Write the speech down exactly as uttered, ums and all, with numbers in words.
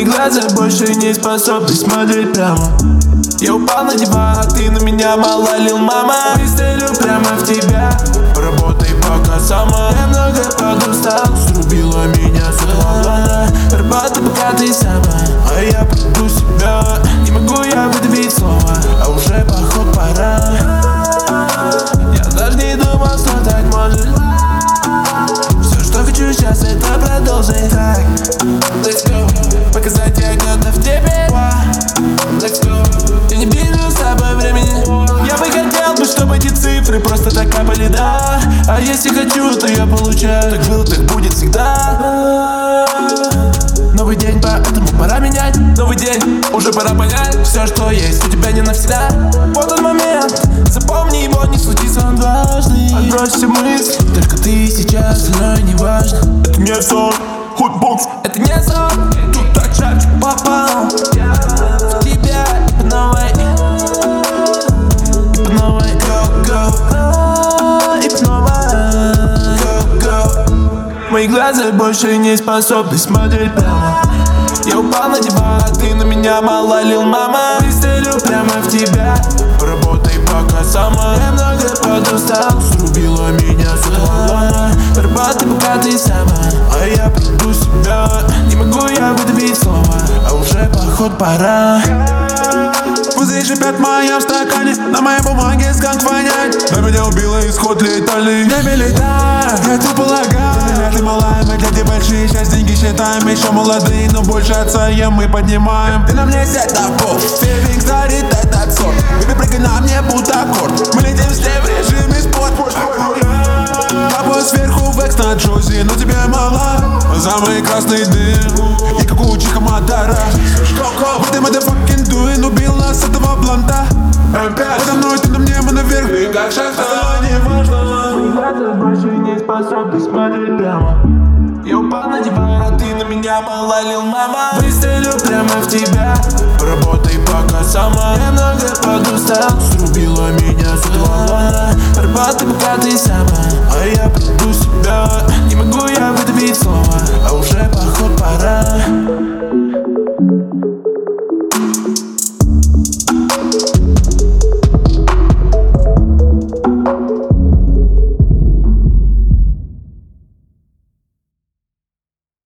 Мои глаза больше не способны смотреть прямо. Я упал на диван, а ты на меня мало лил, мама. Выстрелю прямо в тебя, поработай пока сама. Я много подустал, срубила меня с голована. Работай пока ты сама, а я приду себя. Не могу я выдавить слова, а уже поход пора. Я даже не думал, что так может. Все, что хочу сейчас, это продолжить. Так, let's go. Показать я готов тебе. Let's go. Я не вижу с тобой времени. Я бы хотел бы, чтобы эти цифры просто так капали, да. А если хочу, то я получаю. Так было, так будет всегда. Новый день, поэтому пора менять. Новый день, уже пора понять. Все, что есть у тебя не навсегда. Вот он момент, запомни его, не случится он дважды. Отбрось все мысли, только ты сейчас, остальное не важно. Это не сон, худбокс, это не сон. Тут так шапчик попал в тебя и по новой, и по новой. Go, go, и по новой. Go, go. Мои глаза больше не способны смотреть прямо. Я упал на диван, а ты на меня мало лил, мама. Выстрелю прямо в тебя, поработай пока сама. Я много подустал, срубила меня с голована. Работай пока ты сама, а я приду себя. Не могу я выдавить слова, а уже поход пора. Пузыри шипят в моем стакане, на моей бумаге сканк вонять. На меня убила исход летали. Не летай, я тут полагаю. Для ты малая, мы для тебя большие. Сейчас деньги считаем, еще молодые, но больше отца я мы поднимаем. Ты на мне сядь на пол, фейвинг старит этот сорт. Бэби, прыгай на мне, будто аккорд. Мы летим вслед в режиме спорт. Капаю сверху в экс на джузи, но тебе мало. Самый красный дым, и как у Чиха Мадара. Вот ты motherfucking doing, убил нас этого блонда. Подо мной ты на мне, мы наверх, ты как шахта. Не важно. Мои глаза больше не способны смотреть прямо. Я упал на диван, а ты на меня мало лил, мама. Выстрелю прямо в тебя, поработай пока сама. Я много подустал, срубила меня